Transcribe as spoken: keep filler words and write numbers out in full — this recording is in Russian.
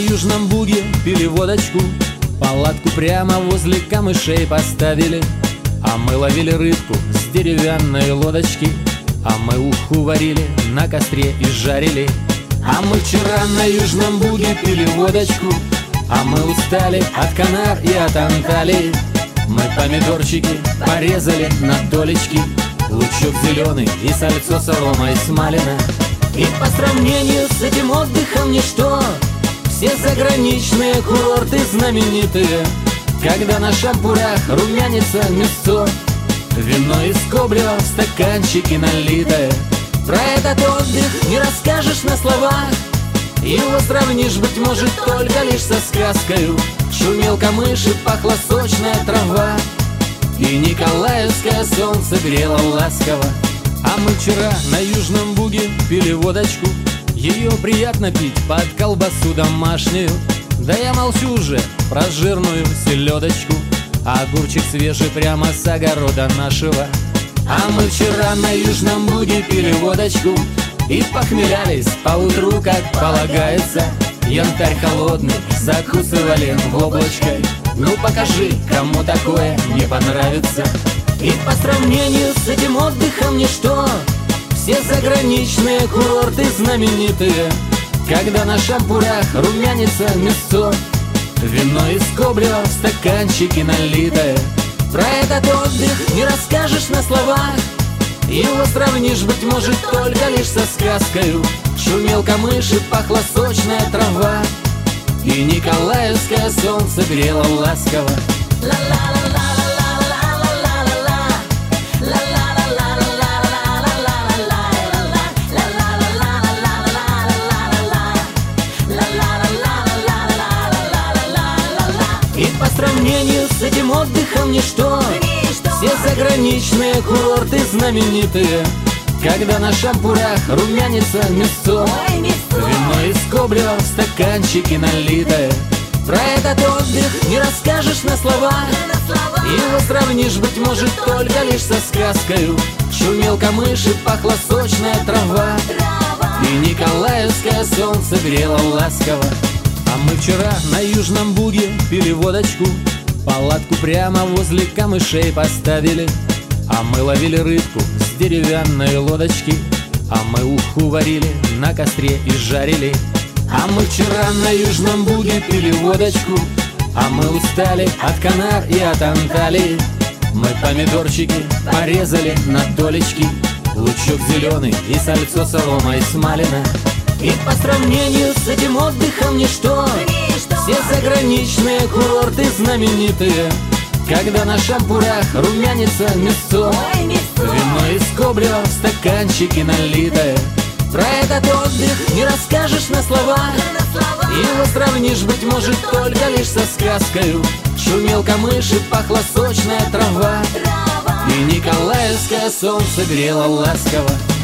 Южном Буге пили водочку, палатку прямо возле камышей поставили. А мы ловили рыбку с деревянной лодочки, а мы уху варили на костре и жарили. А мы вчера на Южном Буге пили водочку, а мы устали от канар и от Анталии. Мы помидорчики порезали на долечки, лучок зеленый и сальцо соломой смалено. И по сравнению с этим отдыхом ничто, все заграничные курорты знаменитые, когда на шампурах румянится мясцо, вино из кобрева в стаканчике налитое. Про этот отдых не расскажешь на словах, его сравнишь, быть может, только лишь со сказкою. Шумел камыш и пахла сочная трава, и николаевское солнце грело ласково. А мы вчера на Южном Буге пили водочку, ее приятно пить под колбасу домашнюю. Да я молчу уже про жирную селедочку, а огурчик свежий прямо с огорода нашего. А мы вчера на Южном Буге пили водочку и похмелялись поутру, как полагается. Янтарь холодный закусывали в облачко. Ну покажи, кому такое не понравится. И по сравнению с этим отдыхом ничто, все заграничные курорты знаменитые, когда на шампурах румянится мясцо, вино из кобрева в стаканчике налитое. Про этот отдых не расскажешь на словах, его сравнишь, быть может, только лишь со сказкою. Шумел камыш и пахла сочная трава, и николаевское солнце грело ласково. И по сравнению с этим отдыхом ничто, все заграничные курорты знаменитые, когда на шампурах румянится мясцо, вино из кобрева в стаканчике налитое. Про этот отдых не расскажешь на словах, его сравнишь, быть может, только лишь со сказкою. Шумел камыш и пахла сочная трава, и николаевское солнце грело ласково. А мы вчера на Южном Буге пили водочку, палатку прямо возле камышей поставили. А мы ловили рыбку с деревянной лодочки, а мы уху варили на костре и жарили. А мы вчера на Южном Буге пили водочку, а мы устали от канар и от Анталии. Мы помидорчики порезали на долечки, лучок зеленый и сальцо соломой смалено. И по сравнению с этим отдыхом ничто, все заграничные курорты знаменитые, когда на шампурах румянится мясцо, вино из кобрева в стаканчике налитое. Про этот отдых не расскажешь на словах, его сравнишь, быть может, только лишь со сказкою. Шумел камыш и пахла сочная трава, и николаевское солнце грело ласково.